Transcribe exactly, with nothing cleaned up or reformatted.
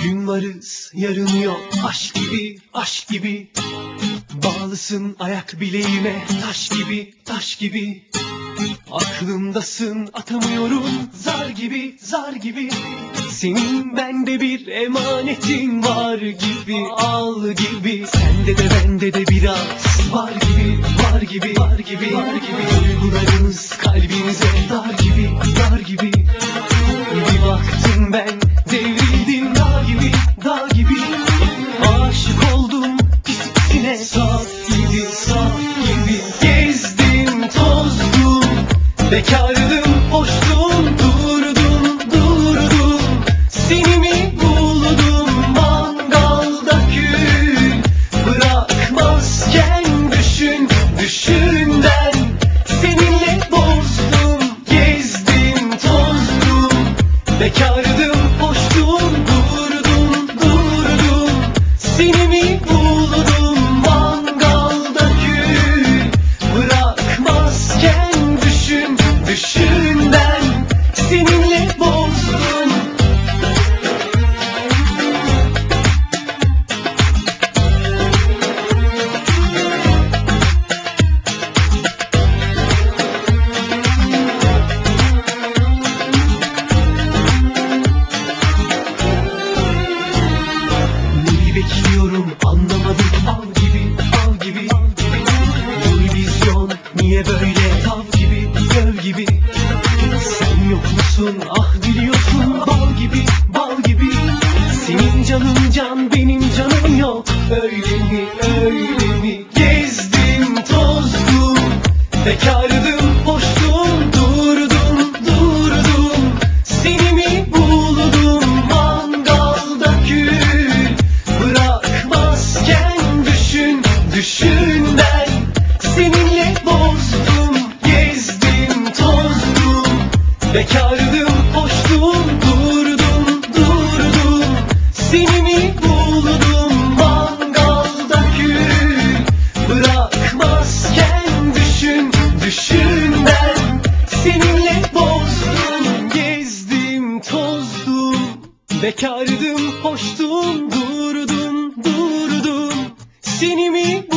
Bugün varız yarın yok, aşk gibi aşk gibi. Bağlısın ayak bileğime, taş gibi taş gibi. Aklımdasın atamıyorum, zar gibi zar gibi. Senin bende bir emanetin var gibi, al gibi. Sende de bende de biraz var gibi, var gibi, var gibi, var gibi. Duygularımız kalbimize dar gibi, dar gibi. Bir baktım ben devrildim, dağ gibi, dağ gibi. Aşık oldum pisine, saf gibi, saf gibi. Gezdim tozdum, bekardım hoştum, durdum durdum. Seni mi buldum mangalda kül, bırakmazken düşün düşünden. Seninle bozdum, gezdim tozdum, bekardım hoştum, durdum durdum. Seni mi buldum mangalda kül, bırakmazken düşün düşünden. Seninle bozdum. Neyi bekliyorum anlamadım, al gibi al gibi. Bu vizyon niye böyle, tav gibi göl gibi. Sen yok musun ah biliyorsun, bal gibi bal gibi. Senin canın can, benim canım yok, öyle mi öyle mi. Gezdim tozdum, bekardım hoştum, durdum durdum. Seni mi buldum mangalda kül, bırakmazken düşün düşünden. Seninle bozdum, gezdim tozdum, bekardım hoştum, durdum durdum. Seni mi buldum mangalda kül, bırakmazken düşün düşünden. Seninle bozdum, gezdim tozdum, bekardım hoştum, durdum durdum. Seni mi